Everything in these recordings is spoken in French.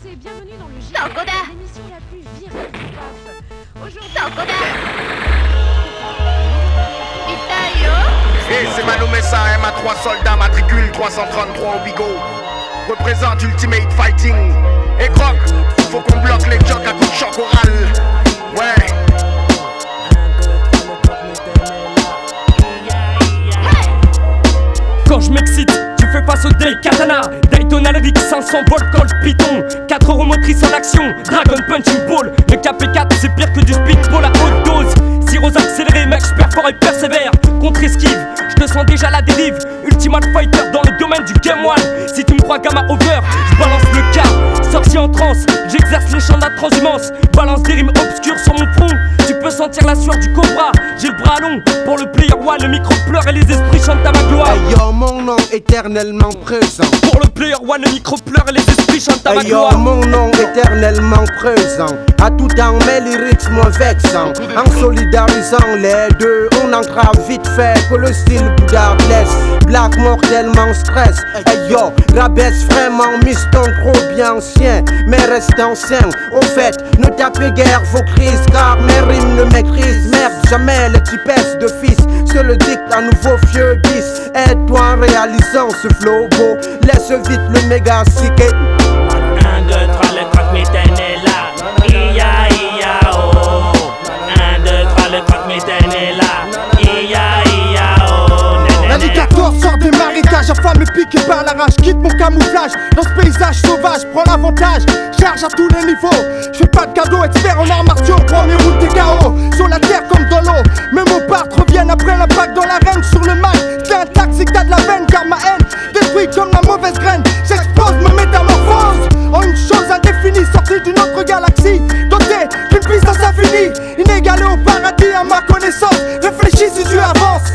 et bienvenue dans le JT, l'émission la plus virale du PAF. Aujourd'hui, Et c'est Mano Messa, MA3 soldats, matricule 333 au bigot. Représente Ultimate Fighting. Et croc, faut qu'on bloque les jokes à coups de choc oral. Ouais. Quand je m'excite, tu fais face au Day Katana, Daytona Rick 500 volts Colt Python, 4 roues motrices en action, Dragon Punching Ball. Le KP4 c'est pire que du speedball à haute dose. Sirop accéléré, mec, j'perfore et persévère. Contre-esquive, je te sens déjà la dérive. Ultimate Fighter dans le domaine du Game One. Si tu me crois gamma over, je balance le cas. Sorcier en transe, j'exerce les champs de la transhumance. Balance des rimes obscures sur mon front. Tu peux sentir la sueur du cobra. J'ai le bras long pour le player one. Le micro pleure et les esprits chantent à ma gloire. Hey yo, mon nom éternellement présent. Pour le player one, le micro pleure et les esprits chantent à ma Hey yo, gloire. mon nom éternellement présent. À tout temps, mais lyrics moins vexants. En solidarisant les deux, on entrave vite fait que le style boudard blesse. Black mortellement stress. Hey yo, rabaisse vraiment, miston trop bien ancien. Mais reste ancien. Au fait, ne tapez guère vos crises, car mes rimes ne maîtrisent. Merde, jamais les types de fils se le dicte un nouveau vieux bis. Aide-toi en réalisant ce flow beau. Laisse vite le méga siquet. 1, 2, 3, le croque-mitaine est là. Ia, ia, oh. 1, 2, 3, le croque-mitaine est là. Ia, ia, oh. L'alligator sort des marécages, affamé piqué par la rage. Quitte mon camouflage dans ce paysage sauvage. Prends l'avantage, charge à tous les niveaux. J'fais pas de cadeau, expert en arts martiaux. Premier route des KO, sur la terre comme dans l'eau. Mes mots partent, reviennent après l'impact dans l'arène. Sur le mic, t'es intact, c'est que t'as de la veine. Car ma haine détruit comme la mauvaise graine. J'explose, me métamorphose en une chose indéfinie, sortie d'une autre galaxie. Doté d'une puissance infinie, inégalée au paradis à ma connaissance. Réfléchis si tu avances.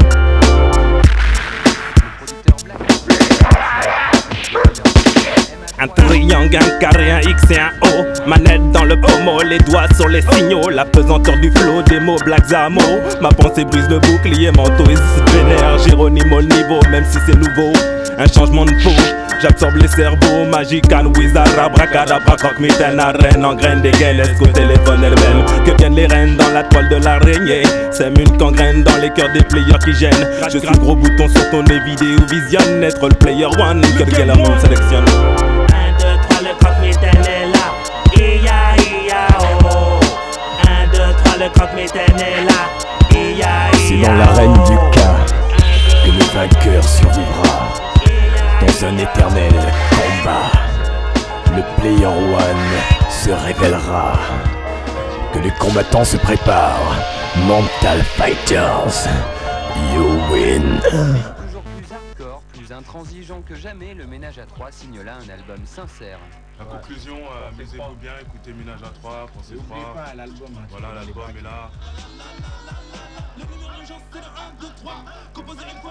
Un triangle, un carré, un X et un O. Manette dans le pommeau, les doigts sur les signaux. La pesanteur du flow, des mots Black Zamo. Ma pensée brise le bouclier, manteau et se vénère. Géronimo le niveau, même si c'est nouveau. Un changement de peau, j'absorbe les cerveaux. Magical, wizard, abracadabra, croque-mitaine, arène, en graine des gaines. Est-ce qu'au téléphone elle-même, que viennent les reines dans la toile de l'araignée. Sème une gangrène dans les cœurs des players qui gênent. Je suis gros bouton sur ton nez, vidéo visionne. Être le player one, que le gars monde sélectionne. 1, 2, 3, le croque-mitaine est là. Ia, ia, oh. 1, 2, 3, le croque-mitaine est là. Ia, ia, C'est dans l'arène du cas que le vainqueur survivra. Dans un éternel combat, le player one se révélera. Que les combattants se préparent. Mental Fighters, you win. Toujours plus hardcore, plus intransigeant que jamais, le Ménage à 3 signe là un album sincère. La conclusion, amusez-vous bien, écoutez Ménage à 3, pensez pas à l'album. Voilà, l'album est là. Le numéro urgent c'est le 1, 2, 3, composé une fois.